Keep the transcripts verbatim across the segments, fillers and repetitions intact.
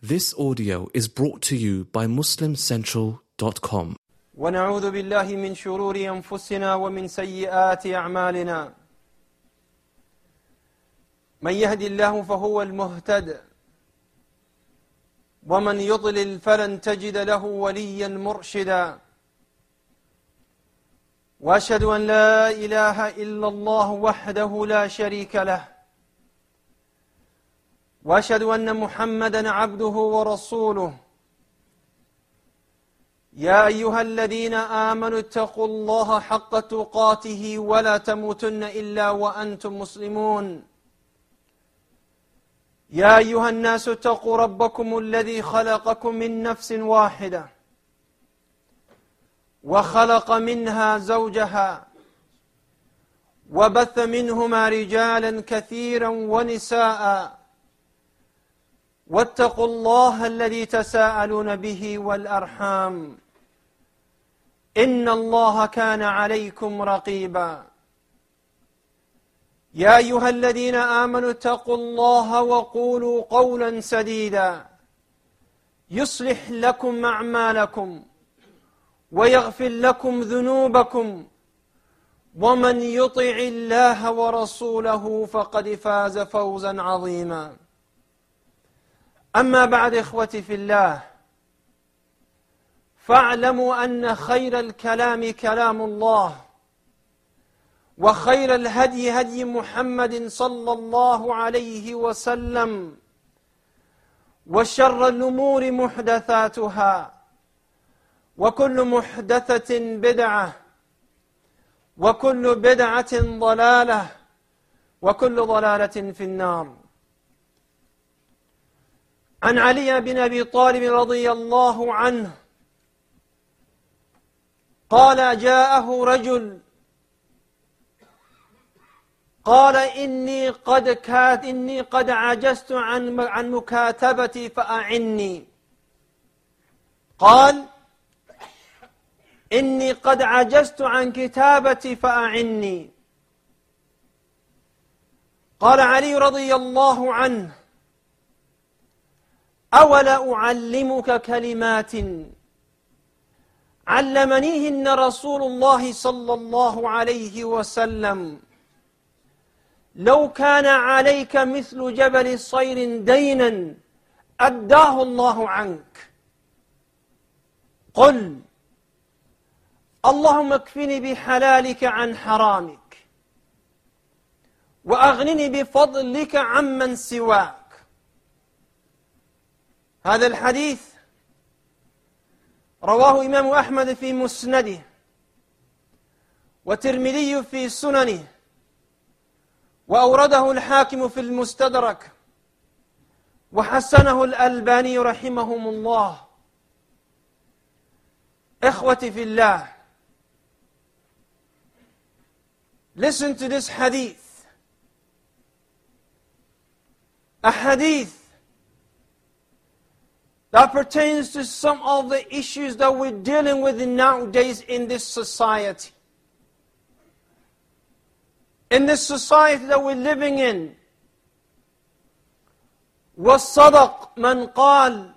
This audio is brought to you by muslim central dot com. ونعوذ بالله من شرور أنفسنا ومن سيئات أعمالنا. من يهد الله فهو المهتد، ومن يضلل فلن تجد له وليا مرشدا. وأشهد أن لا إله إلا الله وحده لا شريك له، وأشهد أن محمدا عبده ورسوله. يا أيها الذين آمنوا اتقوا الله حق تقاته ولا تموتن إلا وأنتم مسلمون. يا أيها الناس اتقوا ربكم الذي خلقكم من نفس واحدة، وخلق منها زوجها، وبث منهما رجالا كثيرا ونساء. واتقوا الله الذي تساءلون به والأرحام، إن الله كان عليكم رقيبا. يا أيها الذين آمنوا اتقوا الله وقولوا قولا سديدا يصلح لكم أعمالكم ويغفر لكم ذنوبكم، ومن يطع الله ورسوله فقد فاز فوزا عظيما. أما بعد، إخوتي في الله، فاعلموا أن خير الكلام كلام الله، وخير الهدي هدي محمد صلى الله عليه وسلم، وشر الأمور محدثاتها، وكل محدثة بدعة، وكل بدعة ضلالة، وكل ضلالة في النار. عن علي بن أبي طالب رضي الله عنه قال: جاءه رجل قال: إني قد كات إني قد عجزت عن عن مكاتبتي فأعني. قال: إني قد عجزت عن كتابتي فأعني. قال علي رضي الله عنه: أولا أعلمك كلمات علمنيهن رسول الله صلى الله عليه وسلم، لو كان عليك مثل جبل صير دينا أداه الله عنك. قل: اللهم اكفني بحلالك عن حرامك، وأغنني بفضلك عمن سواك. هذا الحديث رواه إمام أحمد في مسنده، وترمذي في سننه، وأورده الحاكم في المستدرك، وحسنه الألباني رحمهم الله. إخوتي في الله, listen to this hadith, a hadith that pertains to some of the issues that we're dealing with nowadays in this society. In this society that we're living in. وَالصَّدَقْ مَنْ قَالَ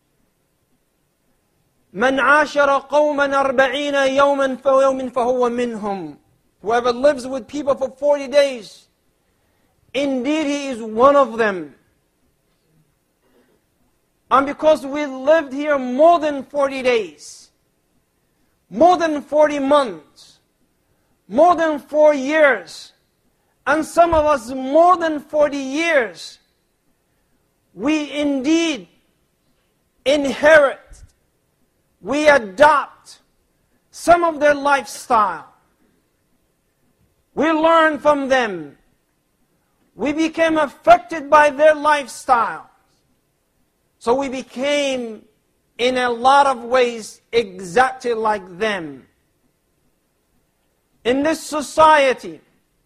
مَنْ عَاشَرَ قَوْمًا أَرْبَعِينَ يَوْمًا فَيَوْمٍ فَهُوَ مِنْهُمْ. Whoever lives with people for forty days, indeed he is one of them. And because we lived here more than forty days, more than forty months, more than four years, and some of us more than forty years, we indeed inherit, we adopt some of their lifestyle. We learn from them. We became affected by their lifestyle. So we became, in a lot of ways, exactly like them. In this society,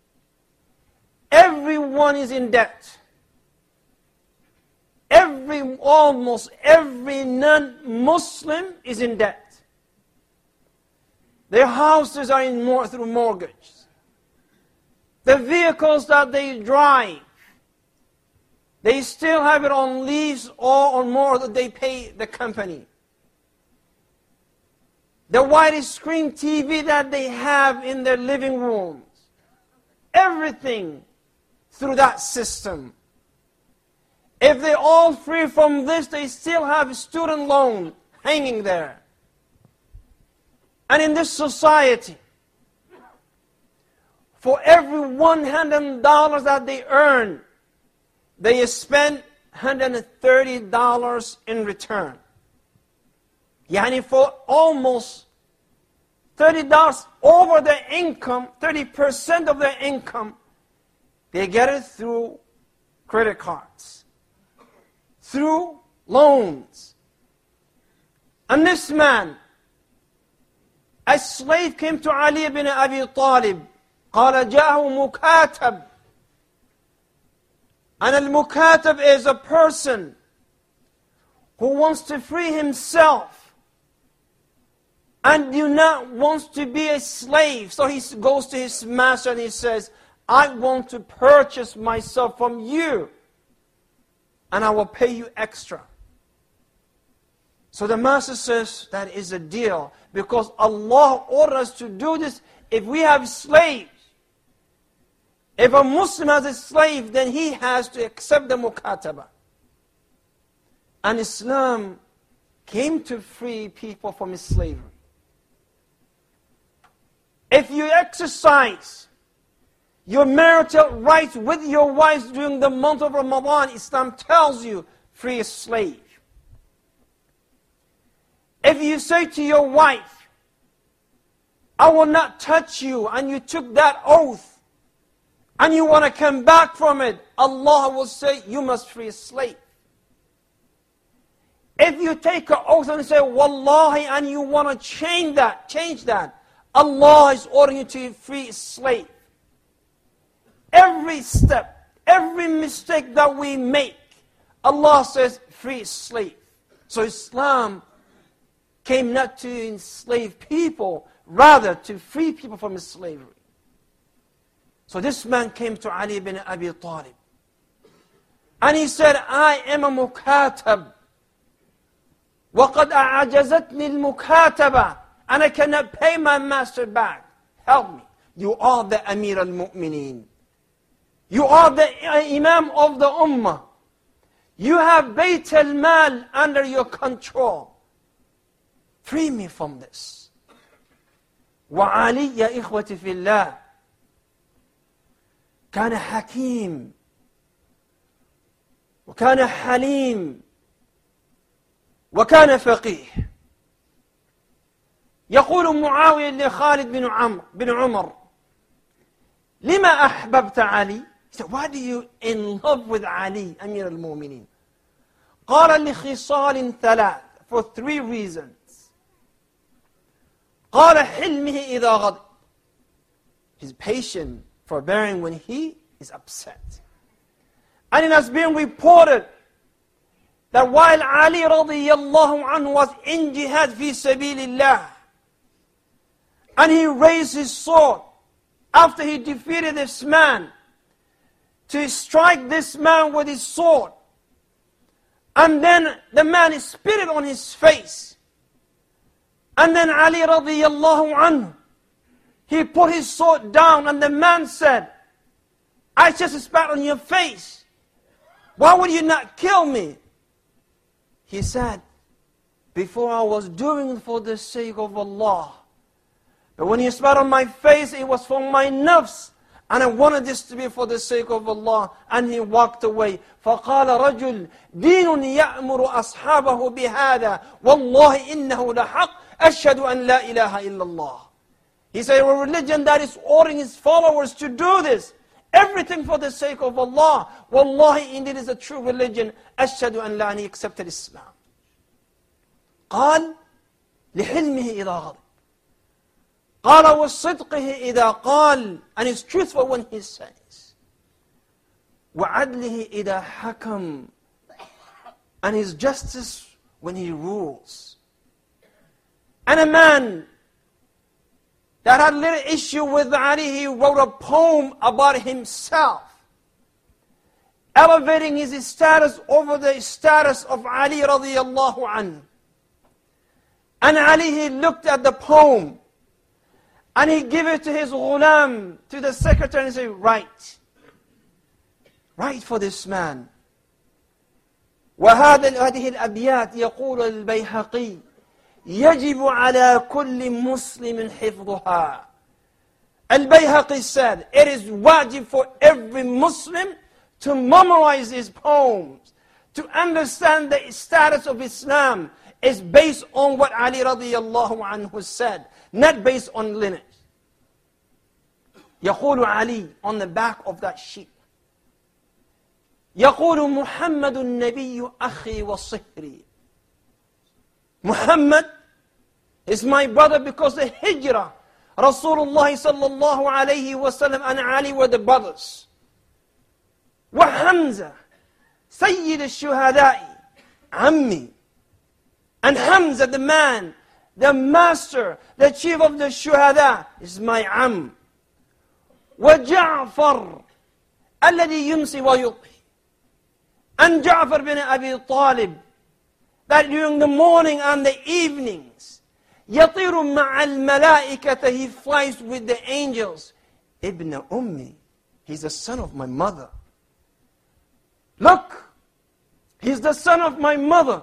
everyone is in debt. Every, almost every non-Muslim is in debt. Their houses are in more through mortgage. The vehicles that they drive They still have it on lease or on more that they pay the company. The widescreen T V that they have in their living rooms. Everything through that system. If they're all free from this, they still have student loan hanging there. And in this society, for every one hundred dollars that they earn, they spend one hundred thirty dollars in return. Yani for almost thirty dollars over their income, thirty percent of their income, they get it through credit cards, through loans. And this man, a slave came to Ali ibn Abi Talib. قال جاءه مكاتب. And al-mukatab is a person who wants to free himself and do not wants to be a slave. So he goes to his master and he says, I want to purchase myself from you and I will pay you extra. So the master says, that is a deal, because Allah ordered us to do this. If we have slaves, if a Muslim has a slave, then he has to accept the mukataba. And Islam came to free people from slavery. If you exercise your marital rights with your wives during the month of Ramadan, Islam tells you, free a slave. If you say to your wife, I will not touch you, and you took that oath, and you want to come back from it, Allah will say, you must free a slave. If you take an oath and say, Wallahi, and you want to change that, change that, Allah is ordering you to free a slave. Every step, every mistake that we make, Allah says, free a slave. So Islam came not to enslave people, rather to free people from slavery. So this man came to Ali ibn Abi Talib. And he said, I am a mukatab. وَقَدْ أَعْجَزَتْنِي الْمُكَاتَبَةِ And I cannot pay my master back. Help me. You are the Amir al-Mu'mineen. You are the Imam of the Ummah. You have Bayt al-Mal under your control. Free me from this. وَعَلِي يَا إِخْوَةِ فِي اللَّهِ كان حكيم وكان حليم وكان فقيه. يقول معاوية لخالد بن عمرو بن عمر لما أحببت علي؟ He said, why do you in love with Ali, Amir al-Mu'mineen? قال لخصال ثلاث, for three reasons. قال حلمه إذا غضب, he's patient, forbearing when he is upset. And it has been reported that while Ali radiyallahu anhu was in jihad fi sabilillah, and he raised his sword after he defeated this man, to strike this man with his sword, and then the man spit it on his face, and then Ali radiyallahu anhu, he put his sword down, and the man said, I just spat on your face. Why would you not kill me? He said, before I was doing it for the sake of Allah. But when you spat on my face, it was for my nafs. And I wanted this to be for the sake of Allah. And he walked away. فَقَالَ رَجُلٌ دِينٌ يَأْمُرُ أَصْحَابَهُ بِهَذَا وَاللَّهِ إِنَّهُ لَحَقٌّ أَشْهَدُ أَنْ لَا إِلَهَ إِلَّا اللَّهِ. He said, a religion that is ordering its followers to do this. Everything for the sake of Allah. Wallahi, indeed is a true religion. أشهد أن لا, and he accepted Islam. قال لحلمه إذا غضب. قال وصدقه إذا قال, and he's truthful when he says. وعدله إذا حكم, and his justice when he rules. And a man that had a little issue with Ali, he wrote a poem about himself. elevating his status over the status of Ali radiallahu anhu. And Ali, he looked at the poem, and he gave it to his ghulam, to the secretary, and said, write. Write for this man. وهذا هذه الأبيات يقول البيهقي يجب على كل مسلم حفظها. Al-Bayhaqi said, it is wajib for every Muslim to memorize his poems, to understand the status of Islam is based on what Ali radiallahu anhu said, not based on lineage. يقول Ali on the back of that sheet, يقول محمد النبي أخي وصهري. Muhammad is my brother because the hijrah, Rasulullah sallallahu alayhi wa sallam and Ali were the brothers. وحمزة سيد الشهداء عمي. And Hamza, the man, the master, the chief of the shuhada, is my am. وجعفر الذي يمسي ويضحي. And Ja'far bin Abi Talib, that during the morning and the evenings, يطير مع الملائكة, he flies with the angels. Ibn Ummi, he's the son of my mother. Look, he's the son of my mother.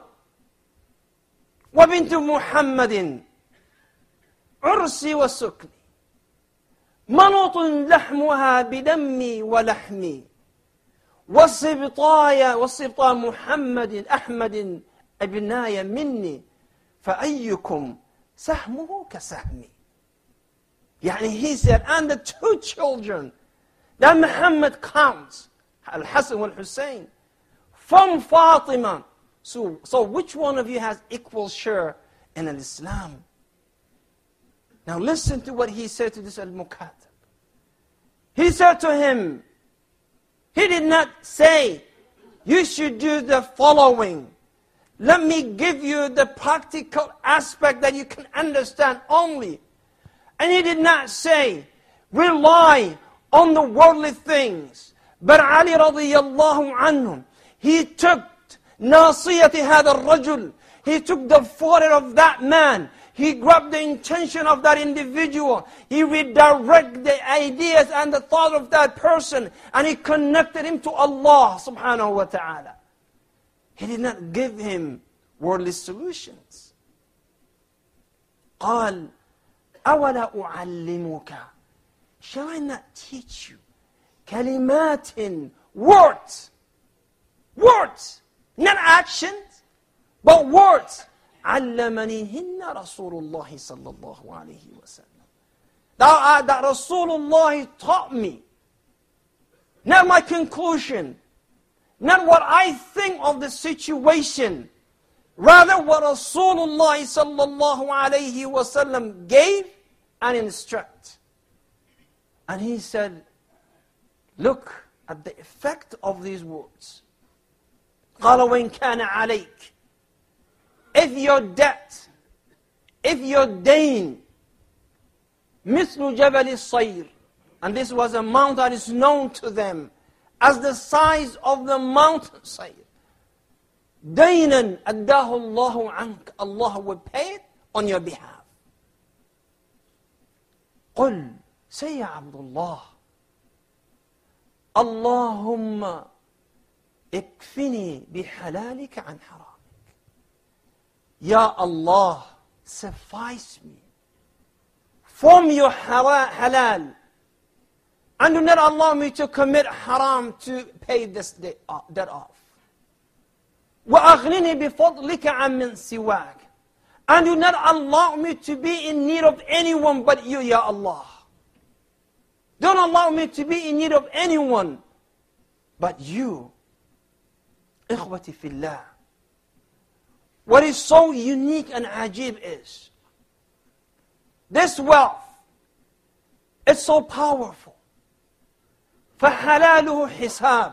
وبنت محمد عرسي وسكني منوط لحمها بدمي ولحمي والسبطايا والسبطا محمد أحمد ابناي مني فأيكم سهمه كسهمي. يعني he said, and the two children that Muhammad counts, Al-Hassan wal-Hussein, from Fatima. So, so which one of you has equal share in Islam? Now listen to what he said to this Al-Mukatab. He said to him, he did not say, you should do the following. Let me give you the practical aspect that you can understand only. And he did not say, rely on the worldly things. But Ali radiyallahu anhu, he took ناصية هذا الرجل. He took the forehead of that man. He grabbed the intention of that individual. He redirected the ideas and the thought of that person. And he connected him to Allah subhanahu wa ta'ala. He did not give him worldly solutions. قال أولا أعلمك. Shall I not teach you? كلمات, words. Words. Not actions, but words. علمنيهن رسول الله صلى الله عليه وسلم. That, uh, that Rasulullah taught me. Not my conclusion. Not what I think of the situation. Rather what Rasulullah sallallahu alayhi wasallam gave and instruct. And he said, look at the effect of these words. قال وإن كان عليك. If your debt, if your dain, مثل جبل الصير, and this was a mount that is known to them as the size of the mountainside, دينا أداه الله عنك, Allah will pay it on your behalf. قل say يا عبد الله اللهم اكفني بحلالك عن حرامك. Ya Allah, suffice me from your halal, and do not allow me to commit haram to pay this debt off. وأغنني بفضلك عن من سواك, and do not allow me to be in need of anyone but you, Ya Allah. Don't allow me to be in need of anyone but you. إخوتي في الله. What is so unique and ajib is, this wealth, it's so powerful. فحلاله حساب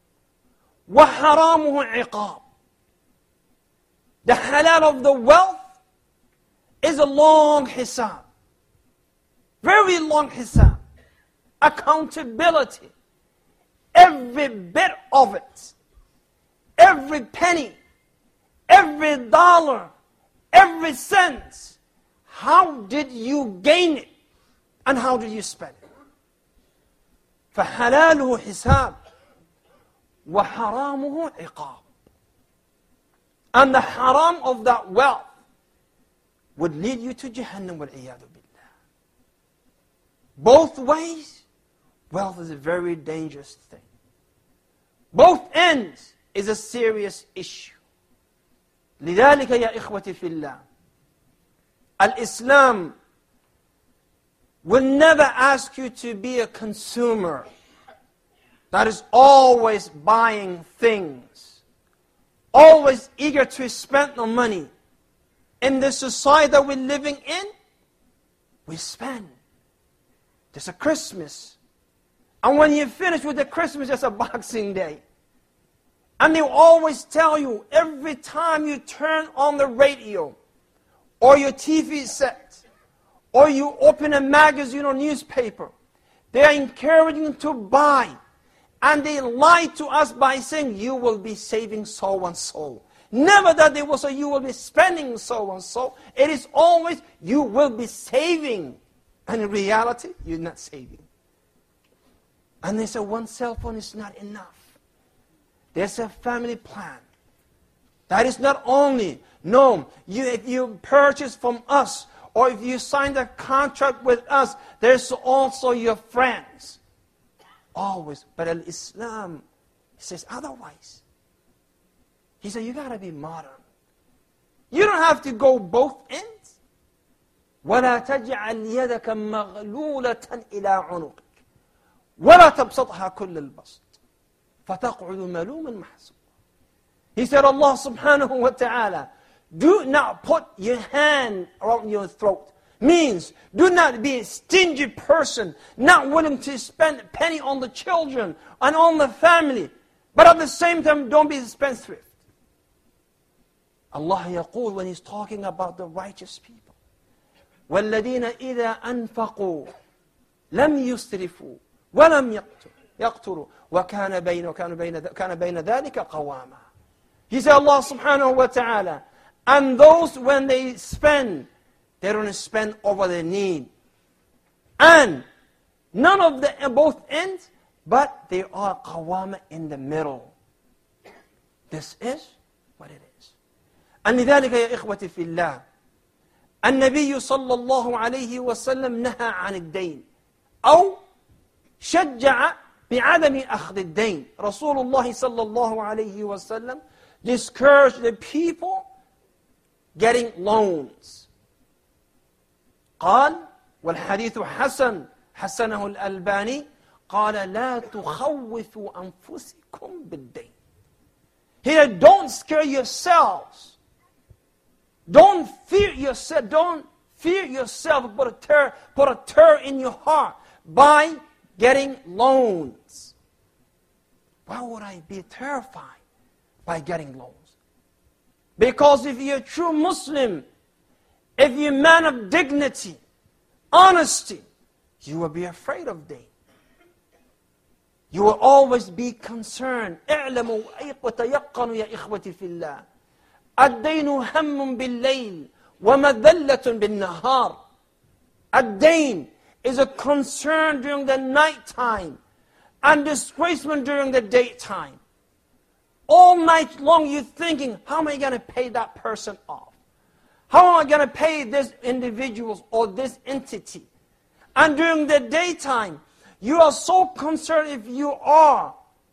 وحرامه عقاب. The halal of the wealth is a long hisab. Very long hisab. Accountability. every bit of it, every penny, every dollar, every cent. How did you gain it? And how did you spend it? فَحَلَالُهُ حِسَابٌ وَحَرَامُهُ عِقَابٌ. And the haram of that wealth would lead you to Jahannam وَالْعِيَاذُ بِاللَّهِ. Both ways, wealth is a very dangerous thing. Both ends is a serious issue. لذلك يا إخوتي في الله, Al-Islam will never ask you to be a consumer that is always buying things, always eager to spend the money. In the society that we're living in, we spend. There's a Christmas. And when you finish with the Christmas, there's a Boxing Day. And they always tell you, every time you turn on the radio, or your T V set, or you open a magazine or newspaper, they are encouraging you to buy. And they lie to us by saying, you will be saving so and so. Never that they will say, you will be spending so and so. It is always, you will be saving. And in reality, you're not saving. And they say, one cell phone is not enough. There's a family plan. That is not only, no, you, if you purchase from us, or if you sign a contract with us, there's also your friends. Always. But Islam says otherwise. He said, you got to be modern. You don't have to go both ends. وَلَا تَجْعَلْ يَدَكَ مَغْلُولَةً إِلَىٰ عُنُقِكَ وَلَا تَبْسَطْهَا كُلَّ الْبَسْطِ فَتَقْعُدُ مَلُومًا مَحْسُورًا. He said, Allah subhanahu wa ta'ala, do not put your hand around your throat. Means, do not be a stingy person, not willing to spend a penny on the children and on the family. But at the same time, don't be a spendthrift. Allah yaqul, when He's talking about the righteous people, وَالَّذِينَ إِذَا أَنفَقُوا لَمْ يُسْرِفُوا وَلَمْ يَقْتُرُوا وَكَانَ بَيْنَ وَكَانَ بَيْنَ كَانَ بَيْنَ ذَلِكَ قَوَامًا. He said, Allah subhanahu wa ta'ala, and those when they spend, they don't spend over their need. And none of the both ends, but they are qawama in the middle. This is what it is. And لذلك يا إخوتي في الله, النبي صلى الله عليه وسلم نهى عن الدين أو شجع بعدم أخذ الدين. رسول الله صلى الله عليه وسلم discouraged the people getting loans. قال والحديث حسن حسنه الألباني قال لا تخوفوا أنفسكم بالدين. He said, don't scare yourselves. Don't fear yourself. Don't fear yourself. Put a terror, put a terror in your heart by getting loans. Why would I be terrified by getting loans? Because if you're a true Muslim, if you're a man of dignity, honesty, you will be afraid of debt. You will always be concerned. اعلموا وتيقنوا يا إخوتي في الله. الدين هم بالليل ومذلة بالنهار. الدين is a concern during the night time and disgracement during the daytime. All night long you're thinking, how am I going to pay that person off? How am I going to pay this individual or this entity? And during the daytime, you are so concerned if you are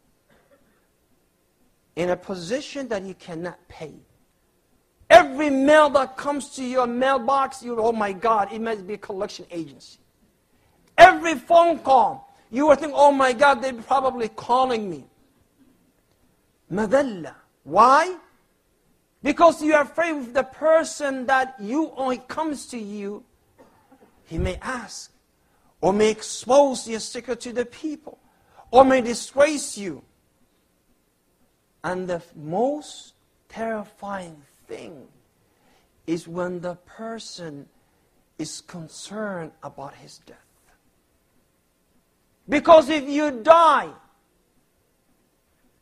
in a position that you cannot pay. Every mail that comes to your mailbox, you, oh my God, it must be a collection agency. Every phone call, you will think, oh my God, they're probably calling me. Madalla. Why? Because you are afraid of the person that you, or he comes to you, he may ask, or may expose your secret to the people, or may disgrace you. And the most terrifying thing is when the person is concerned about his death. Because if you die,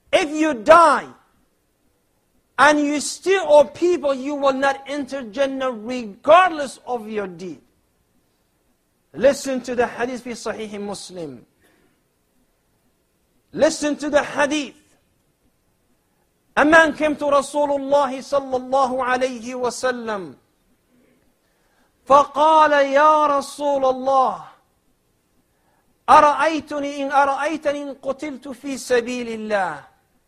If you die, and you still owe people, you will not enter Jannah regardless of your deed. Listen to the hadith fi Sahih Muslim. Listen to the hadith. A man came to Rasulullah sallallahu alayhi wa sallam. فقال يا رسول الله أرأيتني إن أرأيتني إن قتلت في سبيل الله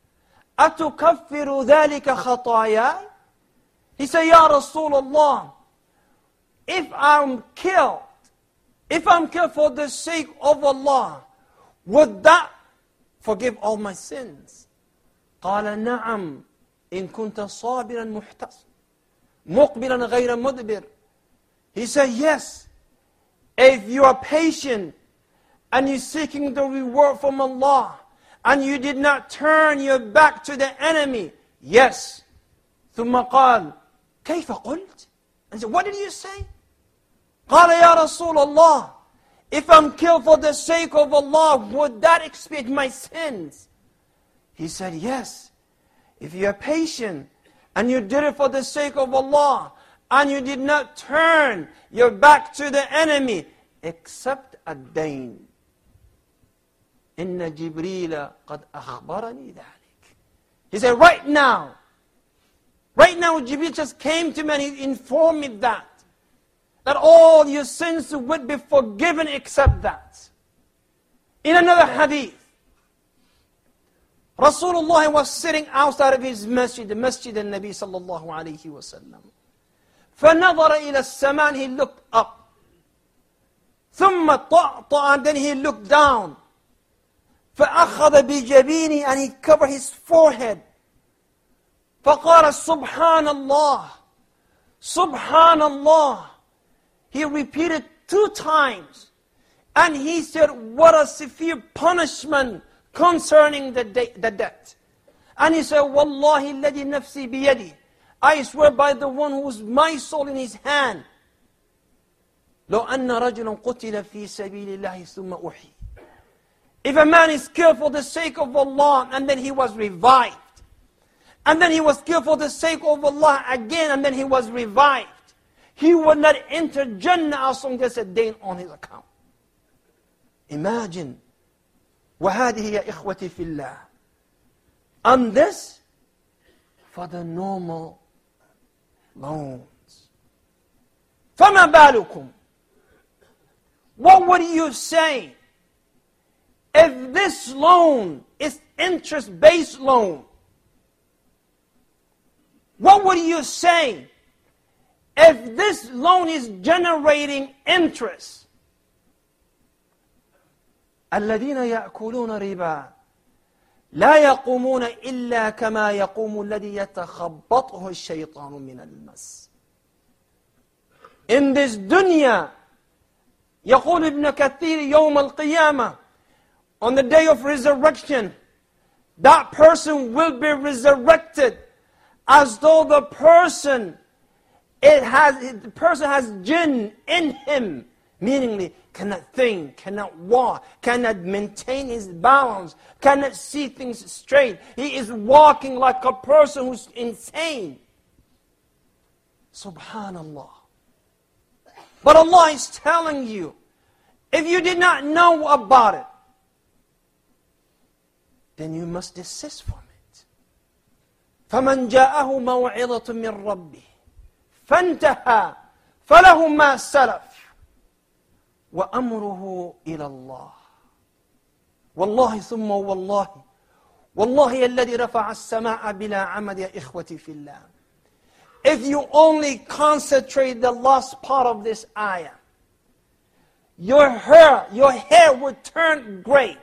أتكفر ذلك خطاياي? He said, Ya Rasulullah, if I'm killed, if I'm killed for the sake of Allah, would that forgive all my sins? قال نعم إن كنت صابرا محتسب مقبلا غير مدبر. He said, yes, if you are patient and you're seeking the reward from Allah, and you did not turn your back to the enemy, yes. ثم قال كيف قلت? And said, what did you say? قال يا رسول الله, if I'm killed for the sake of Allah, would that expiate my sins? He said, yes. If you are patient and you did it for the sake of Allah, and you did not turn your back to the enemy, except الدين. إن جبريل قد أخبرني ذلك. He said, right now, right now Jibreel just came to me and he informed me that, that all your sins would be forgiven except that. In another hadith, Rasulullah was sitting outside of his masjid, the masjid al-Nabi sallallahu alayhi wa sallam. فنظر إلى السماء, he looked up. ثم طأطأ, and then he looked down. فأخذ بجبينه, and he covered his forehead. فقال سبحان الله, سبحان الله. He repeated two times. And he said, what a severe punishment concerning the, de- the death. And he said, Wallahi الذي نفسي بيدي, I swear by the one who is my soul in his hand. لو أن رجلا قتل في سبيل الله ثم أحيي. If a man is killed for the sake of Allah, and then he was revived, and then he was killed for the sake of Allah again, and then he was revived, he would not enter Jannah as long as a dain on his account. Imagine. وهذه يا إخوتي في الله. And this for the normal loans. فما بالكم? What would you say if this loan is interest-based loan? What would you say if this loan is generating interest? الذين يأكلون ربا لا يقومون إلا كما يقوم الذي يتخبطه الشيطان من المس. In this dunya, يقول ابن كثير يوم القيامة, on the day of resurrection, that person will be resurrected as though the person it has the person has jinn in him, meaning cannot think, cannot walk, cannot maintain his balance, cannot see things straight. He is walking like a person who's insane. Subhanallah. But Allah is telling you, if you did not know about it, then you must desist from it. فَمَنْ جَاءَهُ مَوْعِظَةٌ مِّن رَبِّهِ فَانْتَهَى فَلَهُ مَا سَلَفَ وَأَمْرُهُ إِلَى اللَّهِ وَاللَّهِ ثُمَّ وَاللَّهِ وَاللَّهِ الَّذِي رَفَعَ السَّمَاءَ بِلَا عَمَدٍ يَا إِخْوَتِي فِي اللَّهِ. If you only concentrate the last part of this ayah, your hair, your hair would turn gray.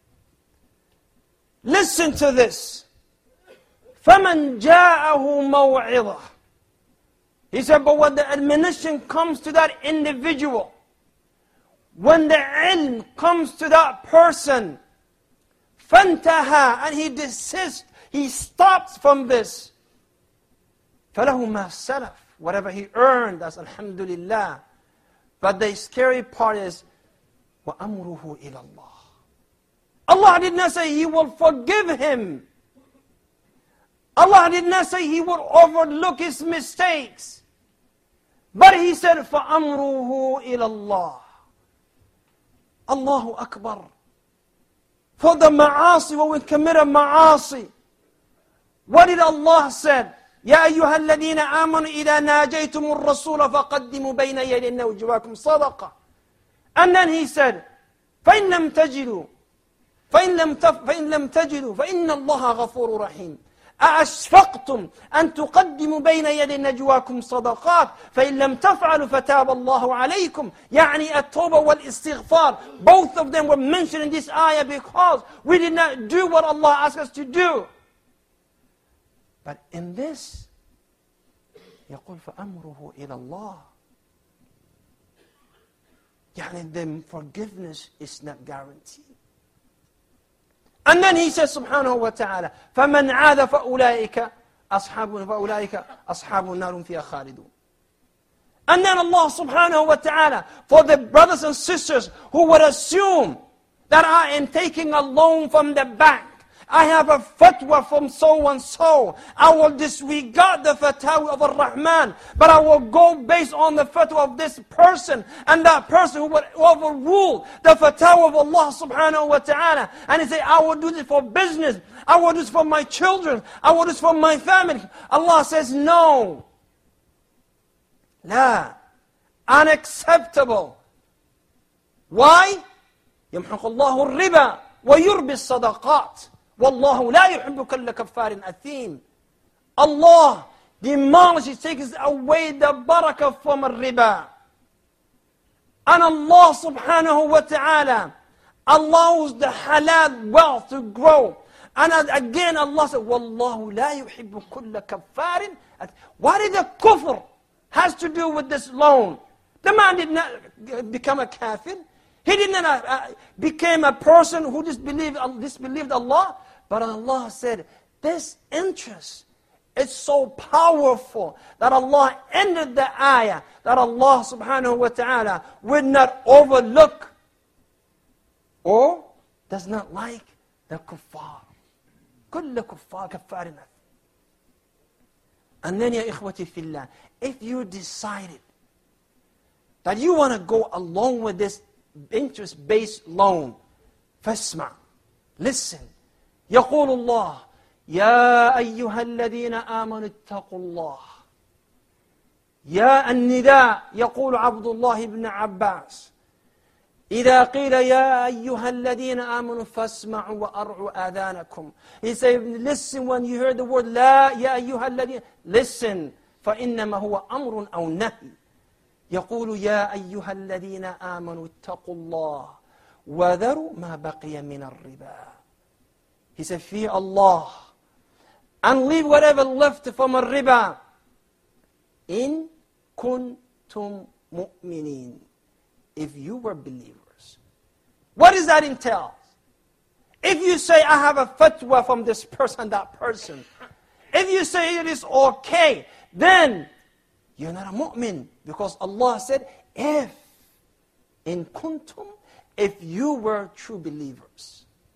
Listen to this. فَمَنْ جَاءَهُ مَوْعِظَةٌ. He said, but when the admonition comes to that individual, when the ilm comes to that person, فَانْتَهَى, and he desists, he stops from this, فَلَهُ مَا سَلَفَ, whatever he earned, that's alhamdulillah. But the scary part is, وَأَمْرُهُ إِلَى اللَّهِ. Allah did not say He will forgive him. Allah did not say He would overlook his mistakes. But He said, فَأَمْرُهُ إِلَى اللَّهِ. Allahu Akbar. For the ma'asi, when we commit a ma'asi, what did Allah say? يَا أَيُّهَا الَّذِينَ آمَنُوا إِذَا نَاجَيْتُمُ الرَّسُولَ فَقَدِّمُوا بَيْنَ يَدَيْ نَجْوَاكُمْ صَدَقَةً. And then He said, فَإِن لَمْ تَجِدُوا فإن لم, تف... فإن لم تجدوا فإن الله غفور رحيم. أأشفقتم أن تقدموا بين يدي نجواكم صدقات فإن لم تفعلوا فتاب الله عليكم. يعني التوبة والاستغفار, both of them were mentioned in this ayah because we did not do what Allah asked us to do. But in this, يقول فأمره إلى الله. يعني the forgiveness is not guaranteed. And then He says subhanahu wa ta'ala, فَمَنْ عَادَ فَأُولَٰئِكَ أَصْحَابُ فَأُولَٰئِكَ أَصْحَابُ النَّارُ فِيهَا خَالِدُونَ. And then Allah subhanahu wa ta'ala, for the brothers and sisters who would assume that I am taking a loan from the bank, I have a fatwa from so and so, I will disregard the fatwa of Ar-Rahman, but I will go based on the fatwa of this person, and that person who would overrule the fatwa of Allah subhanahu wa ta'ala, and he say, I will do this for business, I will do this for my children, I will do this for my family. Allah says, no. La. Unacceptable. Why? يمحق الله الربا ويربي الصدقات. وَاللَّهُ لَا يُحِبُّ كُلَّ كَفَّارٍ أَثِيمٍ. Allah demolishes, takes away the barakah from riba. And Allah subhanahu wa ta'ala allows the halal wealth to grow. And again Allah said, وَاللَّهُ لَا يُحِبُّ كُلَّ كَفَّارٍ أثيم. What is the kufr has to do with this loan? The man did not become a kafir. He did not uh, become a person who disbelieved, disbelieved Allah. But Allah said, this interest is so powerful that Allah ended the ayah that Allah subhanahu wa ta'ala would not overlook or does not like the kuffar. كل كفار كفار. And then, ya ikhwati fillah, if you decided that you want to go along with this interest-based loan, فاسمع, listen. يقول الله يا أيها الذين آمنوا اتقوا الله. يا النداء يقول عبد الله بن عباس إذا قيل يا أيها الذين آمنوا فاسمعوا وأرعوا آذانكم. He said, listen when you hear the word لا يا أيها الذين, listen فإنما هو أمر أو نهي. يقول يا أيها الذين آمنوا اتقوا الله وذروا ما بقي من الربا. He said, fear Allah and leave whatever left from a riba. In kuntum mu'minin. If you were believers. What does that entail? If you say, I have a fatwa from this person, that person. If you say it is okay, then you're not a mu'min. Because Allah said, if, in kuntum, if you were true believers.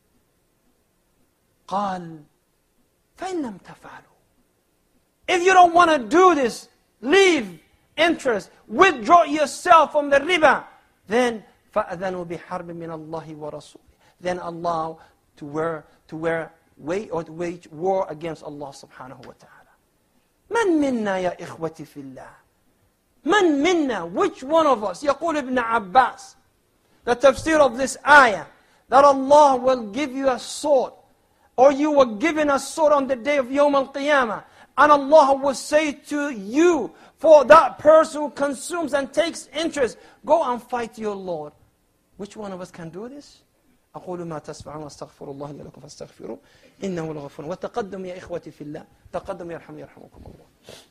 قال فإن لم تفعلوا. If you don't want to do this, leave interest, withdraw yourself from the riba, then فأذنوا بحرب من الله ورسوله. Then allow to wear to wear wait or to wage war against Allah subhanahu wa ta'ala. من منا يا إخوتي في الله. من منا, which one of us? يقول ابن عباس, the tafsir of this ayah, that Allah will give you a sword, or you were given a sword on the day of Yawm al-Qiyamah, and Allah will say to you, for that person who consumes and takes interest, go and fight your Lord. Which one of us can do this? أقول ما تسمعون واستغفر الله لي ولكم فاستغفروه إنه الغفور. وتقدم يا إخوتي في الله. تقدم يرحم يرحمكم الله.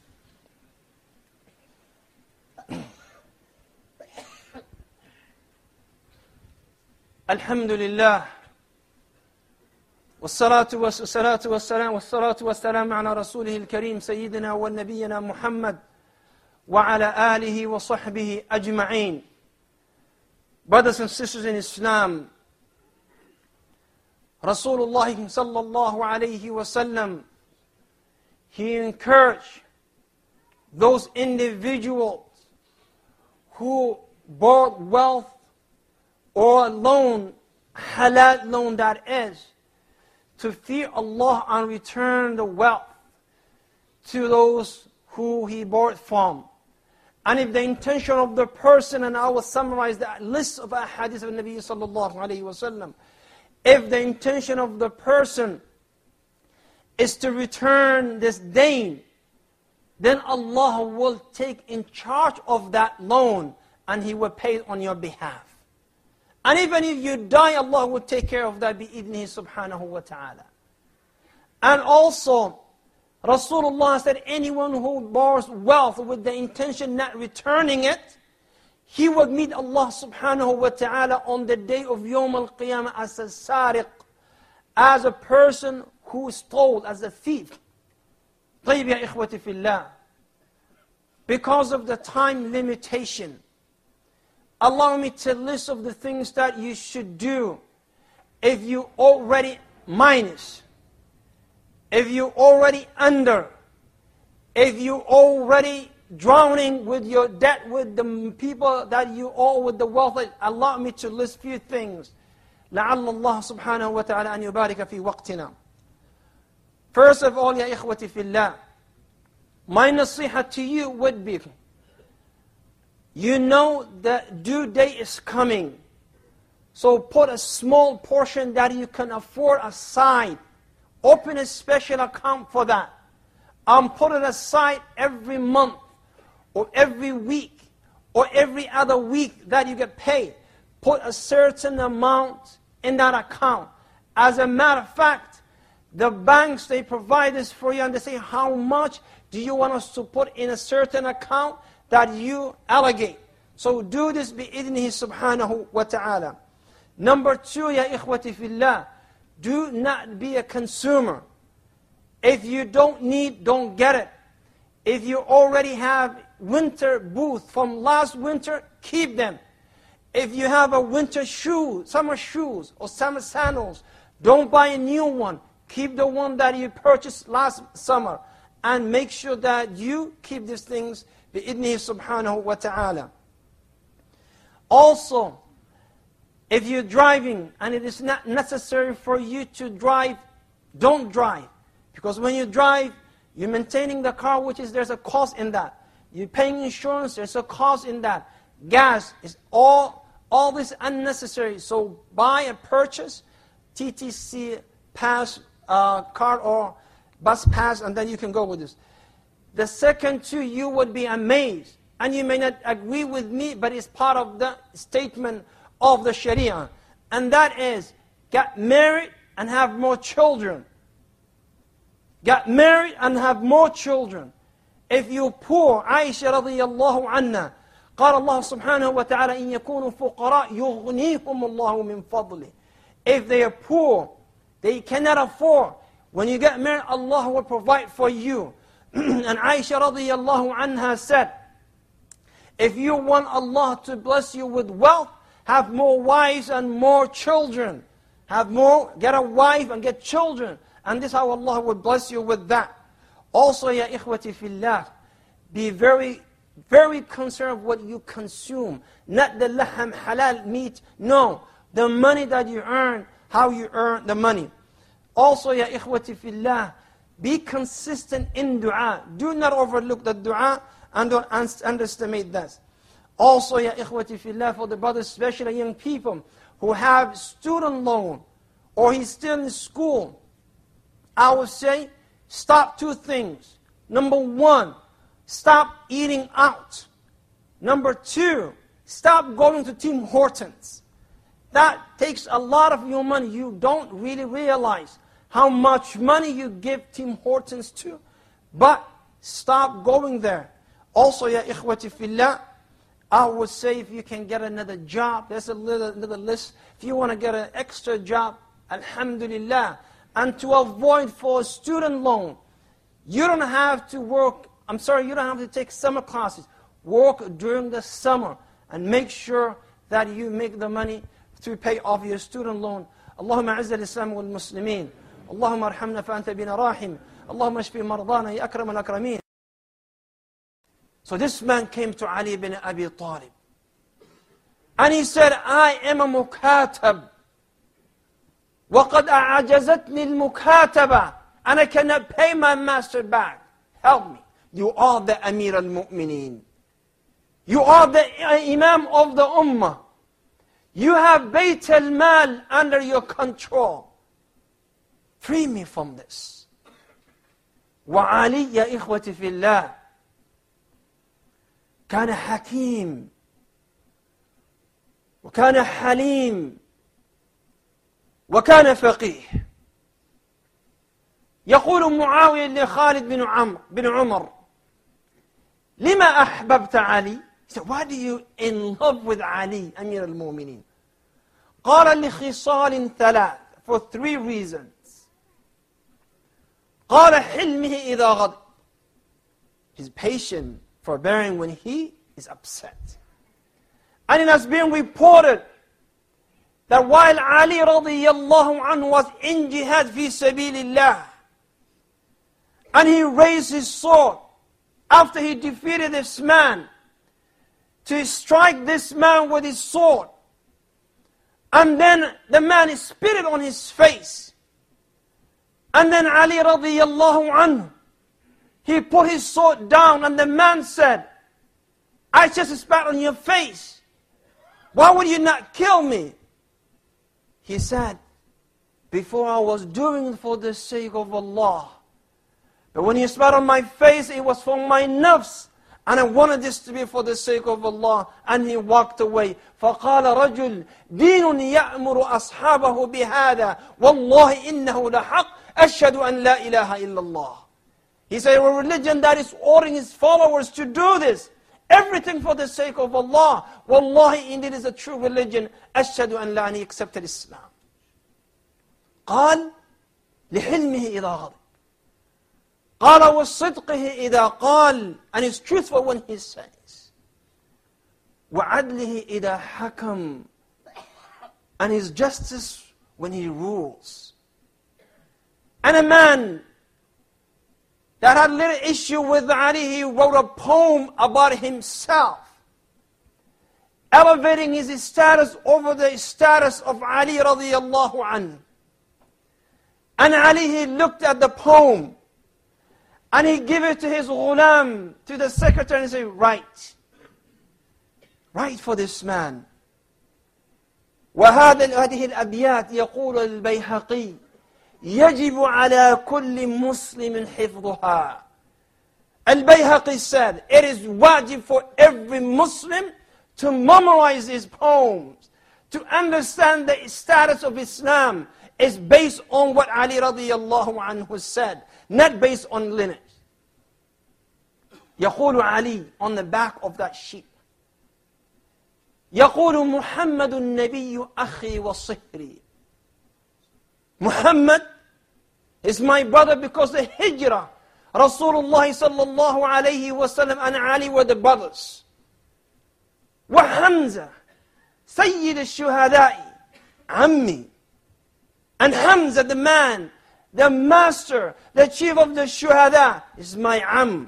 الحمد لله والصلاة والصلاة والسلام والصلاة والسلام على رسوله الكريم سيدنا ونبينا محمد وعلى آله وصحبه أجمعين. Brothers and sisters in Islam, Rasulullah sallallahu alayhi wa sallam, he encouraged those individuals who bought wealth or loan, halal loan that is, to fear Allah and return the wealth to those who he bought from. And if the intention of the person, and I will summarize the list of ahadith of Nabi sallallahu alayhi wa sallam, if the intention of the person is to return this dain, then Allah will take in charge of that loan and He will pay it on your behalf. And even if you die, Allah will take care of that bi-idnihi subhanahu wa ta'ala. And also, Rasulullah said, anyone who borrows wealth with the intention not returning it, he would meet Allah subhanahu wa ta'ala on the day of Yawm al-Qiyamah as a sariq, as a person who stole, as a thief. طيب يا إخوتي في الله. Because of the time limitation, allow me to list of the things that you should do if you already minus, if you already under, if you already drowning with your debt with the people that you owe with the wealth. Allow me to list few things. لعل الله سبحانه وتعالى أن يبارك في وقتنا. First of all, يا إخوتي في الله, my nasiha to you would be, you know the due date is coming, so put a small portion that you can afford aside. Open a special account for that. And put it aside every month, or every week, or every other week that you get paid. Put a certain amount in that account. As a matter of fact, the banks, they provide this for you, and they say, how much do you want us to put in a certain account that you allocate? So do this bi-idnihi subhanahu wa ta'ala. Number two, ya ikhwati fillah, do not be a consumer. If you don't need, don't get it. If you already have winter boots from last winter, keep them. If you have a winter shoe, summer shoes, or summer sandals, don't buy a new one. Keep the one that you purchased last summer. And make sure that you keep these things bi-idnihi subhanahu wa ta'ala. Also, if you're driving and it is not necessary for you to drive, don't drive. Because when you drive, you're maintaining the car, which is, there's a cost in that. You're paying insurance, there's a cost in that. Gas is all, all this unnecessary. So buy a purchase, T T C pass uh, card or bus pass, and then you can go with this. The second two, you would be amazed. And you may not agree with me, but it's part of the statement of the Sharia. And that is, get married and have more children. Get married and have more children. If you're poor, Aisha radiyallahu anha, قال الله سبحانه وتعالى إن يكونوا فقراء يغنيهم الله من فضله. If they are poor, they cannot afford. When you get married, Allah will provide for you. And Aisha radiyallahu anha said, if you want Allah to bless you with wealth, have more wives and more children. Have more, get a wife and get children. And this is how Allah will bless you with that. Also, ya ikhwati fillah, be very, very concerned what you consume. Not the laham, halal, meat. No, the money that you earn, how you earn the money. Also, ya ikhwati fillah, be consistent in dua. Do not overlook the dua and don't underestimate this. Also, ya ikhwati fillah, for the brothers, especially young people who have student loan, or he's still in school, I would say, stop two things. Number one, stop eating out. Number two, stop going to Tim Hortons. That takes a lot of your money. You don't really realize how much money you give Tim Hortons to. But stop going there. Also, ya ikhwati fillah, I would say if you can get another job, there's a little, little list. If you want to get an extra job, alhamdulillah. And to avoid for a student loan, you don't have to work, I'm sorry, you don't have to take summer classes. Work during the summer and make sure that you make the money to pay off your student loan. Allahumma azza al-Islam wal-Muslimin. Allahumma arhamna fa anta bina rahim. Allahumma shfi mardana ya akram al-akramin. So this man came to Ali ibn Abi Talib. And he said, I am a mukatab. وَقَدْ أَعْجَزَتْنِي الْمُكَاتَبَةِ. And I cannot pay my master back. Help me. You are the Amir al-Mu'mineen. You are the Imam of the Ummah. You have Bayt al-Mal under your control. Free me from this. وعلي يا إخوتي في الله كان حكيم وكان حليم وكان فقيه. يقول معاوية لخالد بن عمرو بن عمر لما أحببت علي؟ He said, why do you in love with Ali, Amir al-Mu'mineen? قال لخصال ثلاث, for three reasons. قال حلمه إذا غضب. He's patient, forbearing when he is upset. And it has been reported that while Ali radiyallahu anhu was in jihad fi sabilillah, and he raised his sword after he defeated this man to strike this man with his sword, and then the man spit it on his face, and then Ali radiyallahu anhu, he put his sword down, and the man said, I just spat on your face. Why would you not kill me? He said, before I was doing it for the sake of Allah. But when he spat on my face, it was for my nafs. And I wanted this to be for the sake of Allah. And he walked away. فَقَالَ رَجُلٌ دِينٌ يَأْمُرُ أَصْحَابَهُ بِهَذَا وَاللَّهِ إِنَّهُ لَحَقٌّ أَشْهَدُ أَنْ لَا إِلَهَ إِلَّا اللَّهِ. He said, a religion that is ordering his followers to do this. Everything for the sake of Allah. Wallahi, indeed is a true religion. أشهد أن لا, and he accepted Islam. قال لحلمه إذا غضب. قال وصدقه إذا قال. And he's truthful when he says. وعدله إذا حكم. And his justice when he rules. And a man that had little issue with Ali, he wrote a poem about himself, elevating his status over the status of Ali radiyallahu anhu. And Ali, he looked at the poem, and he gave it to his ghulam, to the secretary, and said, write. Write for this man. وهذا هذه الأبيات يقول البيهقي يجب على كل مسلم حفظها. Al-Bayhaqi said, it is wajib for every Muslim to memorize his poems, to understand the status of Islam is based on what Ali radiyallahu anhu said, not based on lineage. يقول Ali on the back of that sheet. يقول محمد النبي أخي وصهري. Muhammad is my brother because the hijrah, Rasulullah sallallahu alayhi wa sallam and Ali were the brothers. وحمزة سيد الشهداء عمي. And Hamza, the man, the master, the chief of the shuhada, is my am.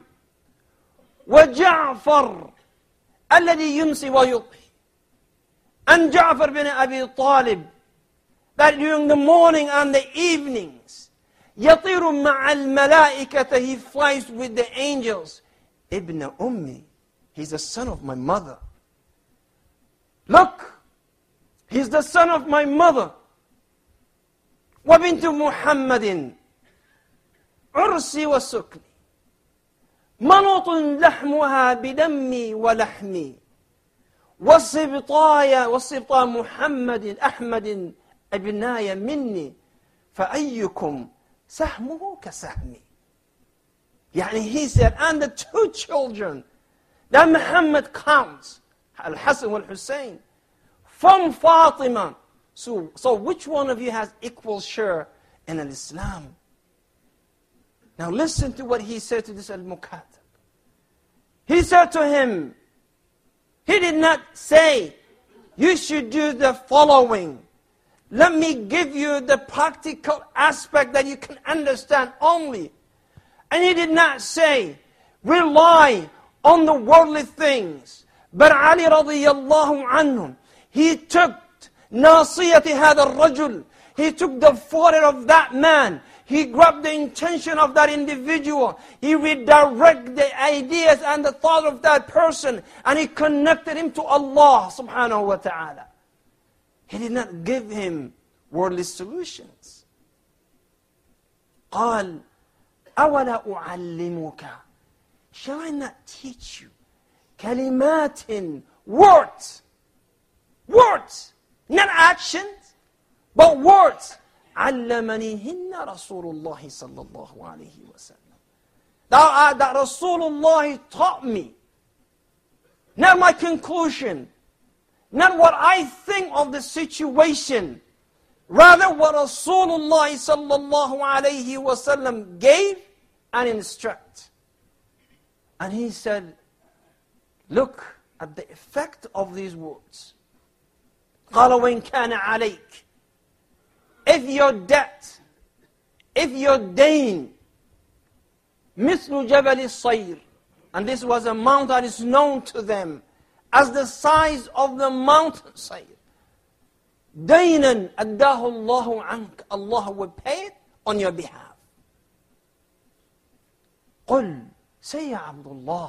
وجعفر الذي يمسي ويضحي. And Ja'far bin Abi Talib, that during the morning and the evenings, يطير مع الملائكة, he flies with the angels. Ibn Ummi, he's the son of my mother. Look, he's the son of my mother. وبنت محمد عرسي وسكني منوط لحمها بدمي ولحمي وصبطايا وصبطا محمد أحمد أبناي مني فأيكم سهمه كسهمي. يعني he said, and the two children that Muhammad counts, Al-Hassan and Al-Hussein, from Fatima. So, so which one of you has equal share in Islam? Now listen to what he said to this Al-Mukatab. He said to him, he did not say, you should do the following. Let me give you the practical aspect that you can understand only. And he did not say, rely on the worldly things. But Ali radiyallahu anhu, he took nasiyati hada rajul. He took the forehead of that man. He grabbed the intention of that individual. He redirected the ideas and the thought of that person. And he connected him to Allah subhanahu wa ta'ala. He did not give him worldly solutions. قال أولا أعلمك. Shall I not teach you? كلمات, words. Words. Not actions, but words. علمنيهن رسول الله صلى الله عليه وسلم. That, uh, that Rasulullah taught me. Not my conclusion. Not what I think of the situation. Rather what Rasulullah sallallahu alayhi wasallam gave and instruct. And he said, look at the effect of these words. قال وإن كان عليك. If your debt, if your dain, مثل جبل الصير, and this was a mount that is known to them as the size of the mountainside. دَيْنًا أَدَّاهُ اللَّهُ عَنْكَ. Allah will pay it on your behalf. قُلْ Say يا عبد الله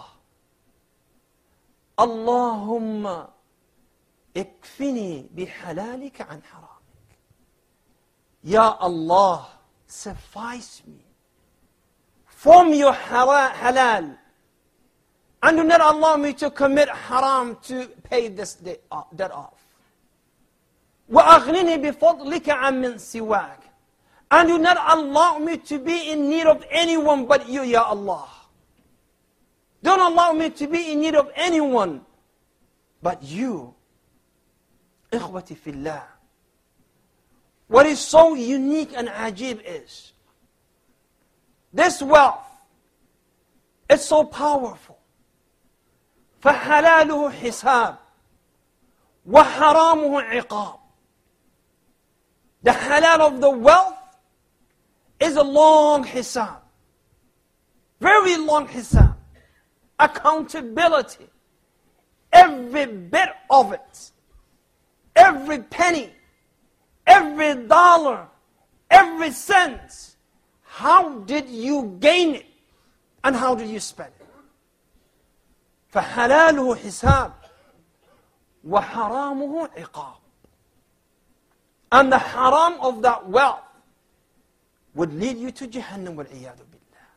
اللهم اكفني بحلالك عن حرامك. Ya Allah, suffice me from your halal, and do not allow me to commit haram to pay this debt off. وَأَغْنِنِي بِفَضْلِكَ عَمْ مِنْ سِوَاكَ. And do not allow me to be in need of anyone but you, Ya Allah. Don't allow me to be in need of anyone but you. إخوتي في الله. What is so unique and ajib is, this wealth, it's so powerful. فَحَلَالُهُ حِسَابٌ وَحَرَامُهُ عِقَابٌ. The halal of the wealth is a long hisab. Very long hisab. Accountability. Every bit of it. Every penny. Every dollar. Every cent. How did you gain it? And how did you spend it? فَحَلَالُهُ حِسَابٌ وَحَرَامُهُ عِقَابٌ. And the haram of that wealth would lead you to Jahannam wal-iyadu billah.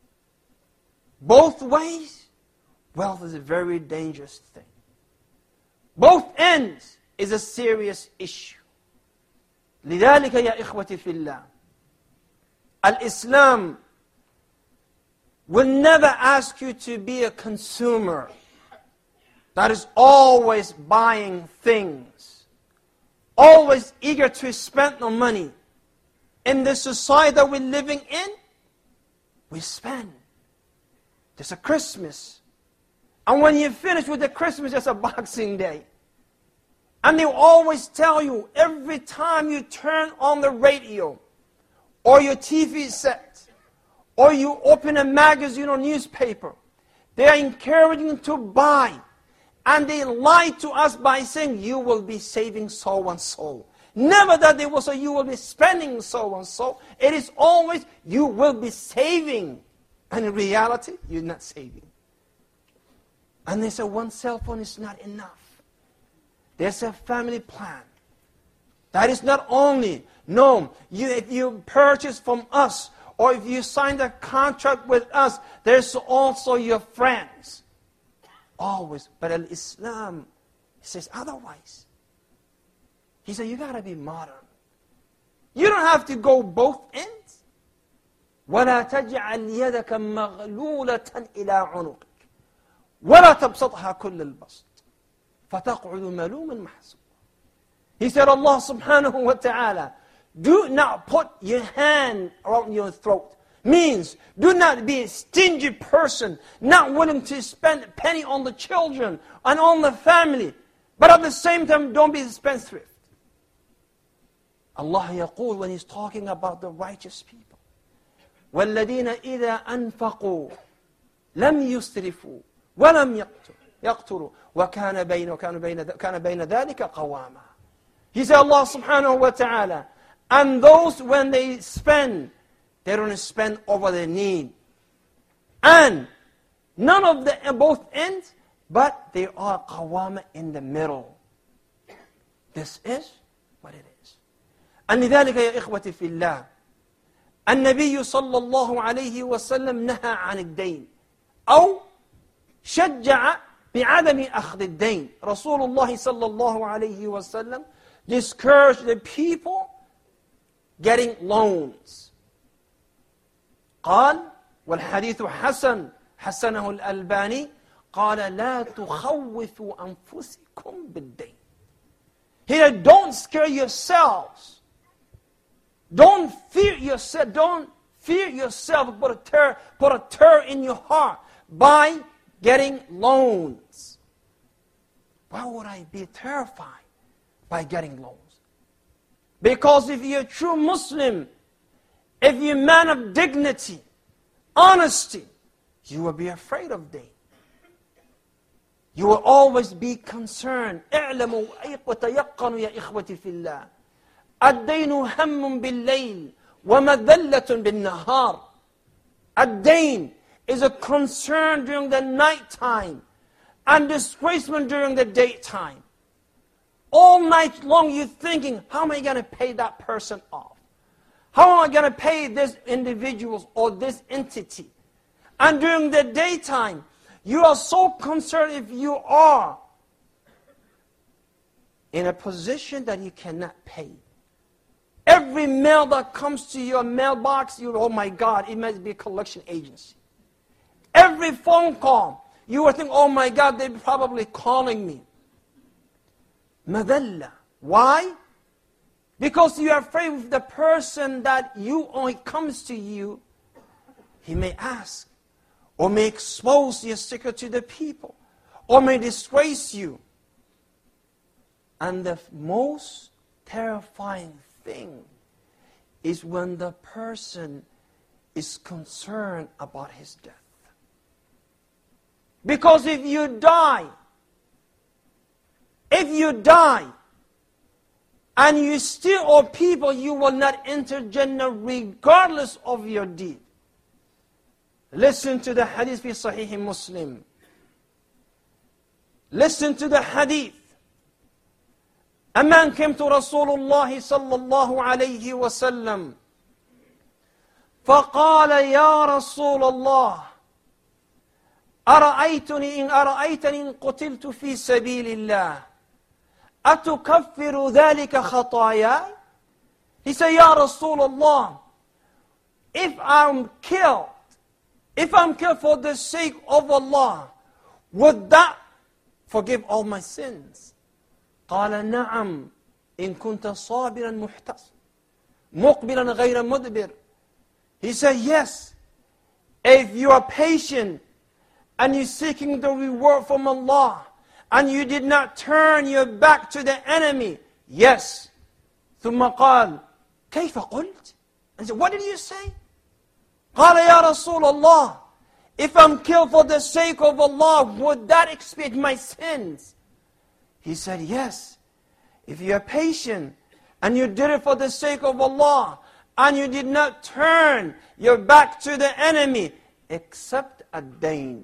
Both ways, wealth is a very dangerous thing. Both ends is a serious issue. لذلك يا إخوتي في الله, Al-Islam will never ask you to be a consumer that is always buying things, always eager to spend the money. In the society that we're living in, we spend. There's a Christmas. And when you finish with the Christmas, there's a Boxing Day. And they always tell you, every time you turn on the radio, or your T V set, or you open a magazine or newspaper, they are encouraging you to buy. And they lie to us by saying, you will be saving so and so. Never that they will say, you will be spending so and so. It is always, you will be saving. And in reality, you're not saving. And they say, one cell phone is not enough. There's a family plan. That is not only, no, you, if you purchase from us, or if you sign a contract with us, there's also your friends. Always. But Islam says otherwise. He said, you got to be modern. You don't have to go both ends. وَلَا تَجْعَلْ يَدَكَ مَغْلُولَةً إِلَىٰ عُنُقِكَ وَلَا تَبْسَطْهَا كُلَّ الْبَسْطِ فَتَقْعُدُ مَلُومًا مَحْسُورًا. He said, Allah subhanahu wa ta'ala, do not put your hand around your throat. Means, do not be a stingy person, not willing to spend a penny on the children and on the family. But at the same time, don't be a spendthrift. Allah yaqul, when He's talking about the righteous people, وَالَّذِينَ إِذَا أَنفَقُوا لَمْ يُسْرِفُوا وَلَمْ يَقْتُرُوا وَكَانَ بَيْنَ وَكَانَ بَيْنَ كَانَ بَيْنَ ذَلِكَ قَوَامًا. He said, Allah subhanahu wa ta'ala, and those when they spend, they don't spend over their need. And none of the both ends, but they are qawama in the middle. This is what it is. And لذلك يا إخوتي في الله النبي صلى الله عليه وسلم نهى عن الدين أو شجع بعدم أخذ الدين. رسول الله صلى الله عليه وسلم discouraged the people getting loans. قال والحديث حسن حسنه الألباني قال لا تخوفوا أنفسكم بالدين. He said, don't scare yourselves. Don't fear yourself. Don't fear yourself. Put a terror, put a terror in your heart by getting loans. Why would I be terrified by getting loans? Because if you're a true Muslim, if you're a man of dignity, honesty, you will be afraid of debt. You will always be concerned. اعلموا وتيقنوا يا إخوتي في الله الدين هم بالليل ومذلة بالنهار. الدين is a concern during the night time and disgracement during the daytime. All night long you're thinking, how am I going to pay that person off? How am I going to pay this individual or this entity? And during the daytime, you are so concerned if you are in a position that you cannot pay. Every mail that comes to your mailbox, you, oh my God, it must be a collection agency. Every phone call, you will think, oh my God, they're probably calling me. Madalla. Why? Because you are afraid of the person that you, or he comes to you, he may ask, or may expose your secret to the people, or may disgrace you. And the most terrifying thing is when the person is concerned about his death. Because if you die, if you die, and you still, or people, you will not enter Jannah regardless of your deed. Listen to the hadith fi Sahih Muslim. Listen to the hadith. A man came to Rasulullah sallallahu alayhi wa sallam. فقال يا رسول الله أرأيتني إن أرأيتني إن قتلت في سبيل الله أتكفر ذلك خطاياي? He said, Ya Rasulullah, if I'm killed, if I'm killed for the sake of Allah, would that forgive all my sins? قال نعم إن كنت صابرا محتص مقبلا غير مدبر. He said, yes, if you are patient and you're seeking the reward from Allah, and you did not turn your back to the enemy, yes. ثم قال كيف قلت? And said, what did you say? قال يا رسول الله, if I'm killed for the sake of Allah, would that expiate my sins? He said, yes. If you are patient and you did it for the sake of Allah, and you did not turn your back to the enemy, except ad-dain.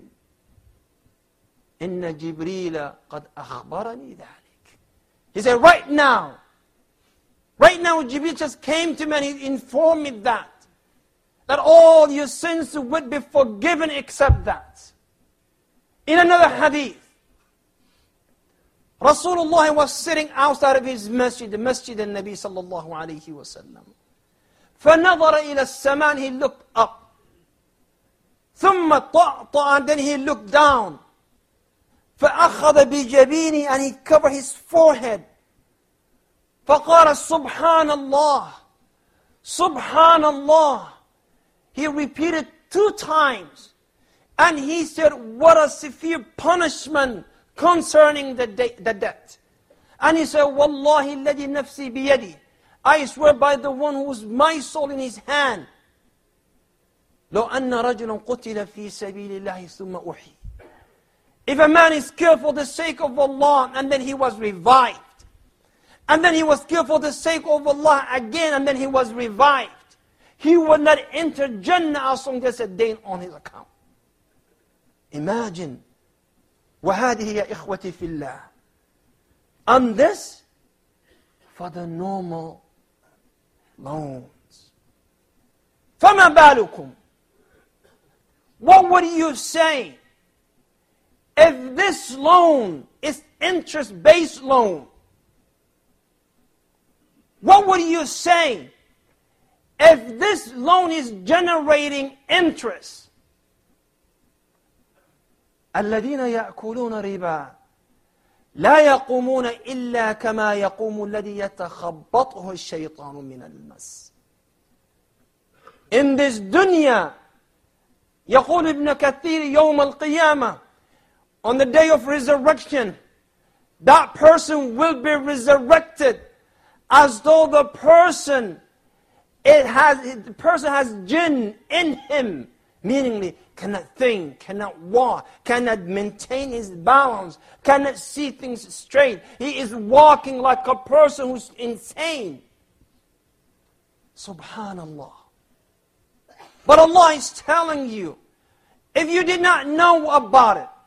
إن جبريل قد أخبرني ذلك. He said, right now, right now Jibreel just came to me and he informed me that, that all your sins would be forgiven except that. In another hadith, Rasulullah was sitting outside of his masjid, the masjid al-Nabi sallallahu alayhi wa sallam. فنظر إلى السماء, he looked up. ثم طأطأ, and then he looked down. فأخذ بجبينه, and he covered his forehead. فقال سبحان الله, سبحان الله. He repeated two times. And he said, what a severe punishment concerning the, de- the death. And he said, والله الذي نفسي بيدي, I swear by the one who's my soul in his hand. لو أن رجل قتل في سبيل الله ثم أحيي. If a man is killed for the sake of Allah and then he was revived, and then he was killed for the sake of Allah again and then he was revived, he would not enter Jannah as long as a day on his account. Imagine. وهذه يا إخوتي في الله. And this for the normal loans. فما بالكم? What would you say if this loan is interest-based loan? What would you say if this loan is generating interest? الذين يأكلون ربا لا يقومون إلا كما يقوم الذي يتخبطه الشيطان من المس. In this dunya, يقول ابن كثير يوم القيامة, on the day of resurrection, that person will be resurrected as though the person it has the person has jinn in him, meaning cannot think, cannot walk, cannot maintain his balance, cannot see things straight. He is walking like a person who's insane. Subhanallah. But Allah is telling you, if you did not know about it,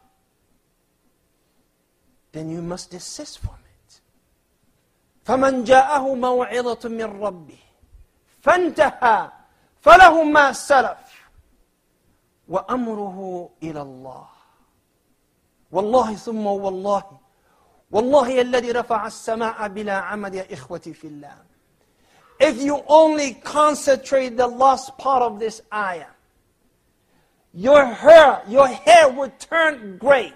then you must desist from it. فَمَنْ جَاءَهُ مَوْعِظَةٌ مِّن رَبِّهِ فَانْتَهَى فَلَهُ مَا سَلَفَ وَأَمْرُهُ إِلَى اللَّهِ. وَاللَّهِ ثُمَّ وَاللَّهِ وَاللَّهِ الَّذِي رَفَعَ السَّمَاءَ بِلَا عَمَدٍ يَا إِخْوَتِي فِي اللَّهِ. If you only concentrate the last part of this ayah, your hair, your hair would turn gray.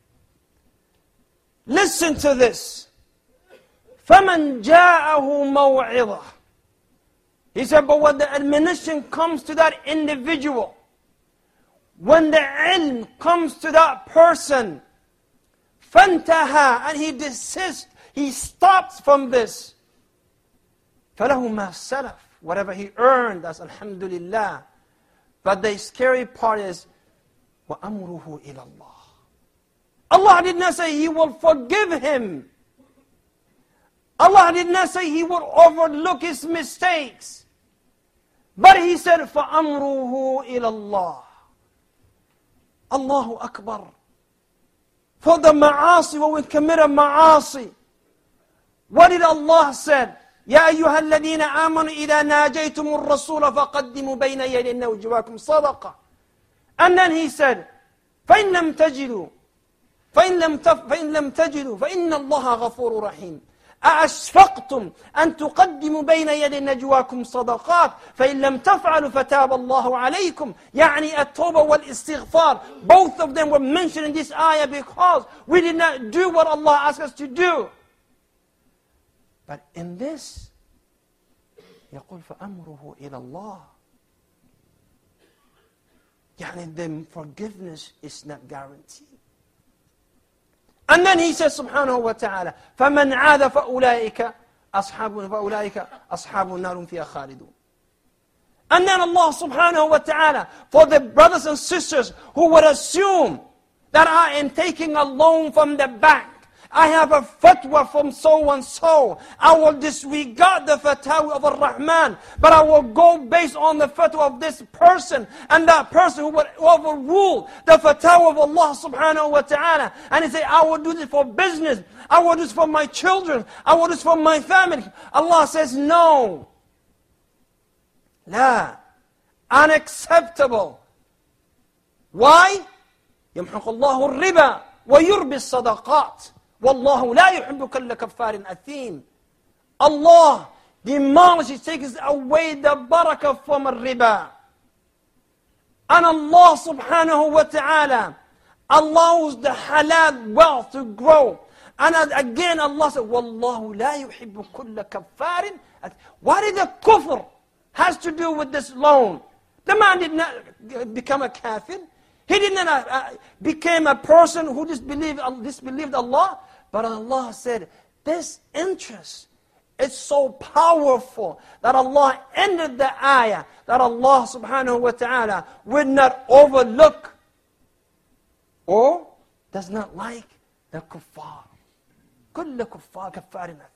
Listen to this. فَمَنْ جَاءَهُ مَوْعِظَةٌ. He said, but when the admonition comes to that individual, when the ilm comes to that person, فَانْتَهَى, and he desists, he stops from this, فَلَهُ مَا سَلَفَ. Whatever he earned, that's alhamdulillah. But the scary part is, وَأَمْرُهُ إِلَى اللَّهِ. Allah did not say He will forgive him. Allah did not say He would overlook his mistakes. But He said, فَأَمْرُهُ إِلَى اللَّهِ. Allahu Akbar. For the ma'asi, when we commit a ma'asi, what did Allah said? يَا أَيُّهَا الَّذِينَ آمَنُوا إِذَا نَاجَيْتُمُ الرَّسُولَ فَقَدِّمُوا بَيْنَ يَدَيْ نَجْوَاكُمْ صَدَقَةً. And then He said, فَإِن لَمْ تَجِدُوا فإن لم, تف... فإن لم تجدوا فإن الله غفور رحيم. أأشفقتم أن تقدموا بين يدي نجواكم صدقات فإن لم تفعلوا فتاب الله عليكم. يعني التوبة والاستغفار, both of them were mentioned in this ayah because we did not do what Allah asked us to do. But in this, يقول فأمره إلى الله. يعني the forgiveness is not guaranteed. And then He says subhanahu wa ta'ala, فَمَنْ عَادَ فَأُولَٰئِكَ أَصْحَابُ فَأُولَٰئِكَ أَصْحَابُ النَّارُ فِيهَا خَالِدُونَ. And then Allah subhanahu wa ta'ala, for the brothers and sisters who would assume that I am taking a loan from the bank, I have a fatwa from so and so, I will disregard the fatwa of Ar-Rahman, but I will go based on the fatwa of this person, and that person who would overrule the fatwa of Allah subhanahu wa ta'ala, and he say, I will do this for business, I will do this for my children, I will do this for my family. Allah says, no. La. Unacceptable. Why? يمحق الله الربا ويربي الصدقات. وَاللَّهُ لَا يُحِبُّ كُلَّ كَفَّارٍ أَثِيمٍ. Allah demolishes, takes away the barakah from riba. And Allah subhanahu wa ta'ala allows the halal wealth to grow. And again Allah said, وَاللَّهُ لَا يُحِبُّ كُلَّ كَفَّارٍ أثيم. What did the kufr has to do with this loan? The man did not become a kafir. He did not uh, become a person who disbelieved, disbelieved Allah. But Allah said, this interest It's so powerful that Allah ended the ayah that Allah subhanahu wa ta'ala would not overlook or does not like the kuffar. كل كفار كفار مثل.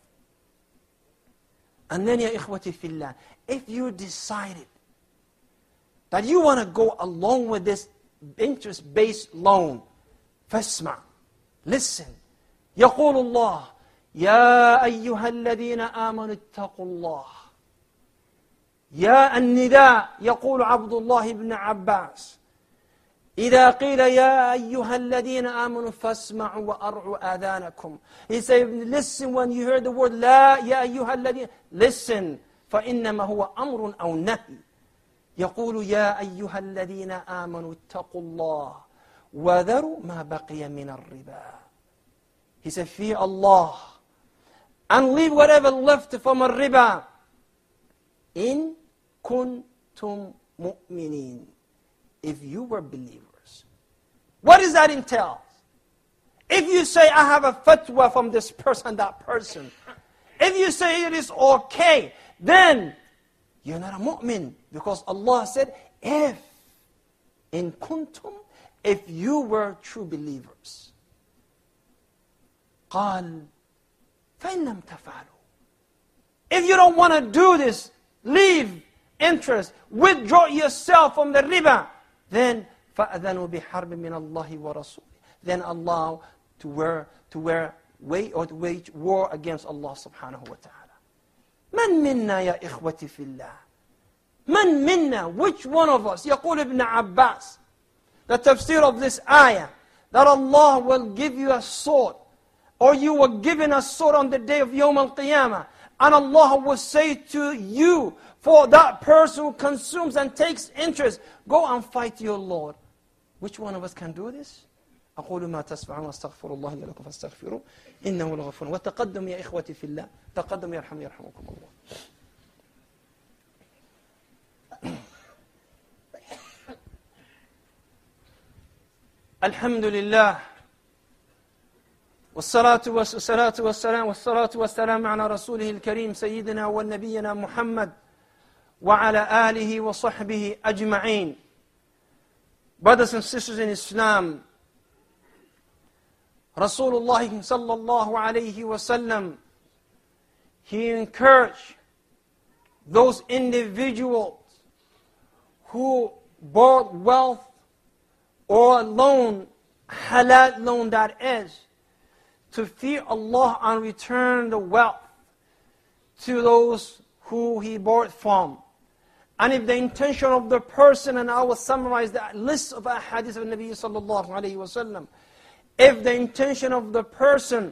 And then, ya ikhwati fillah, if you decided that you want to go along with this interest-based loan, فاسمع, listen. يقول الله يا أيها الذين آمنوا اتقوا الله. يا النداء يقول عبد الله بن عباس إذا قيل يا أيها الذين آمنوا فاسمعوا وأرعوا آذانكم. He said, listen when you hear the word لا يا أيها الذين, listen فإنما هو أمر أو نهي. يقول يا أيها الذين آمنوا اتقوا الله وذروا ما بقي من الربا. He said, fear Allah and leave whatever left from a riba. In kuntum mu'minin. If you were believers. What does that entail? If you say, I have a fatwa from this person, that person. If you say it is okay, then you're not a mu'min. Because Allah said, if, in kuntum, if you were true believers. قال فإن لم تفعلوا. If you don't want to do this, leave interest, withdraw yourself from the riba, then فَأَذَنُوا بِحَرْبٍ مِّنَ اللَّهِ وَرَسُولِهِ. Then allow to wear, to wear, wait or to wage war against Allah subhanahu wa ta'ala. من منا يا إخوتي في الله. من منا, which one of us, يقول ابن عباس, the tafsir of this ayah, that Allah will give you a sword, or you were given a sword on the day of Yawm al-Qiyamah, and Allah will say to you, for that person who consumes and takes interest, go and fight your Lord. Which one of us can do this? أقول ما تسمعون واستغفر الله لي ولكم فاستغفروه إنه الغفور. وتقدم يا إخوتي في الله. تقدم يرحم يرحمكم الله. الحمد لله والصلاة والصلاة والسلام والصلاة والسلام على رسوله الكريم سيدنا ونبينا محمد وعلى آله وصحبه أجمعين. Brothers and sisters in Islam, Rasulullah sallallahu alayhi wa sallam, he encouraged those individuals who bought wealth or loan, halal loan that is, to fear Allah and return the wealth to those who he bought from. And if the intention of the person, and I will summarize the list of ahadith of Nabi sallallahu alayhi wa sallam, if the intention of the person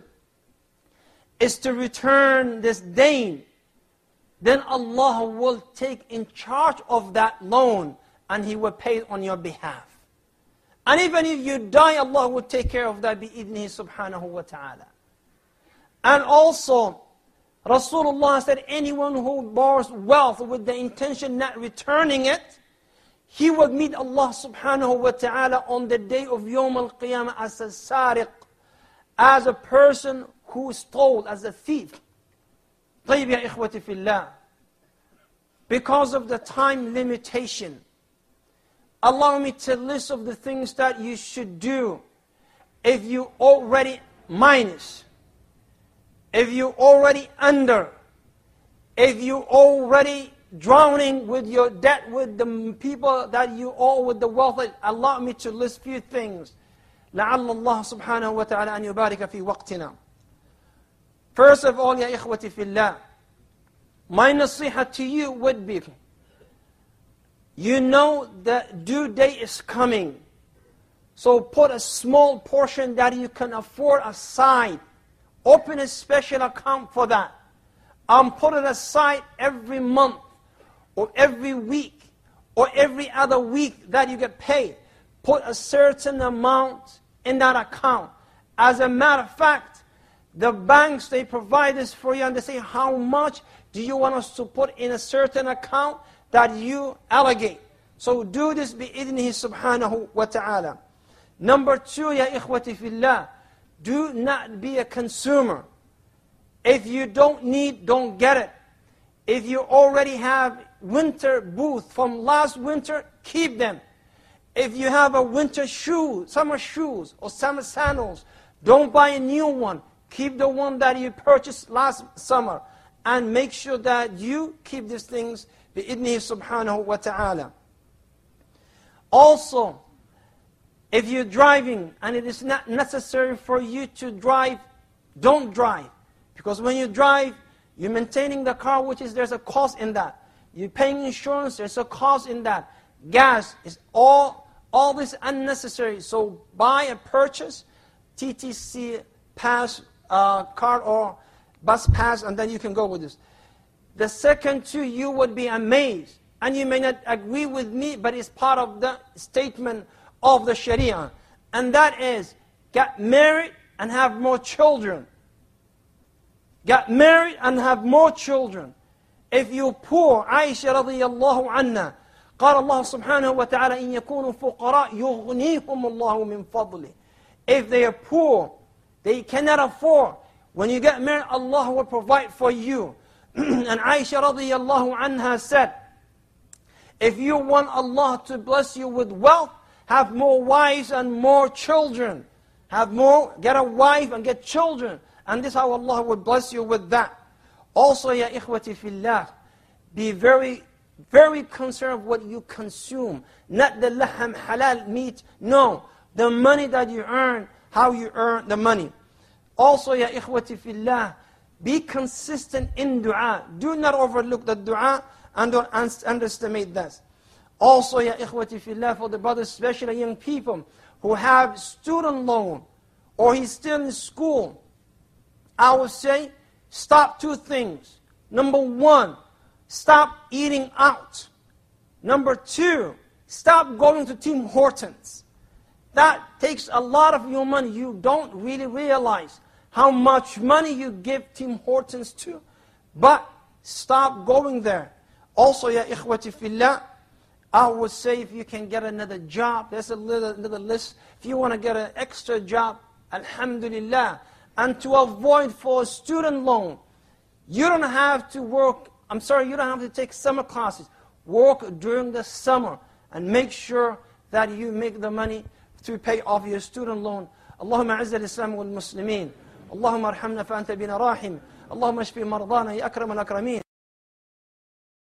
is to return this dain, then Allah will take in charge of that loan and He will pay it on your behalf. And even if you die, Allah will take care of that bi-idnihi subhanahu wa ta'ala. And also, Rasulullah said, anyone who borrows wealth with the intention not returning it, he will meet Allah subhanahu wa ta'ala on the day of Yawm al-Qiyamah as a sariq, as a person who stole, as a thief. طيب يا إخوتي في الله. Because of the time limitation, allow me to list of the things that you should do if you already minus, if you already under, if you already drowning with your debt with the people that you owe with the wealth. Allow me to list few things. لعل الله سبحانه وتعالى أن يبارك في وقتنا. First of all, يا إخوتي في الله, my nasiha to you would be, you know the due date is coming. So put a small portion that you can afford aside. Open a special account for that. And put it aside every month, or every week, or every other week that you get paid. Put a certain amount in that account. As a matter of fact, the banks, they provide this for you, and they say, how much do you want us to put in a certain account that you allocate? So do this bi-idnihi subhanahu wa ta'ala. Number two, ya ikhwati fillah, do not be a consumer. If you don't need, don't get it. If you already have winter boots from last winter, keep them. If you have a winter shoe, summer shoes, or summer sandals, don't buy a new one. Keep the one that you purchased last summer. And make sure that you keep these things bi'idnihi subhanahu wa ta'ala. Also, if you're driving and it is not necessary for you to drive, don't drive. Because when you drive, you're maintaining the car, which is there's a cost in that. You're paying insurance, there's a cost in that. Gas is all, all this unnecessary. So buy a purchase, T T C pass uh, card or bus pass, and then you can go with this. The second two, you would be amazed. And you may not agree with me, but it's part of the statement of the Sharia. And that is, get married and have more children. Get married and have more children. If you're poor, Aisha radiyallahu anha, قال الله سبحانه وتعالى إن يكونوا فقراء يغنيهم الله من فضله. If they are poor, they cannot afford. When you get married, Allah will provide for you. And Aisha radiyallahu anha said, if you want Allah to bless you with wealth, have more wives and more children. Have more, get a wife and get children. And this is how Allah will bless you with that. Also, ya ikhwati fillah, be very, very concerned of what you consume. Not the laham, halal, meat. No, the money that you earn, how you earn the money. Also, ya ikhwati fillah, be consistent in dua. Do not overlook the dua and don't underestimate this. Also, ya ikhwati fillah, for the brothers, especially young people who have student loan or he's still in school, I would say, stop two things. Number one, stop eating out. Number two, stop going to Tim Hortons. That takes a lot of your money. You don't really realize how much money you give Tim Hortons to. But stop going there. Also, ya ikhwati fillah, I would say if you can get another job, there's a little, little list. If you want to get an extra job, alhamdulillah. And to avoid for a student loan, you don't have to work, I'm sorry, you don't have to take summer classes. Work during the summer and make sure that you make the money to pay off your student loan. Allahumma azza al-Islam wal-Muslimin. Allahumma arhamna fa anta bina rahim. Allahumma ashfi mardana ya akram al-akramin.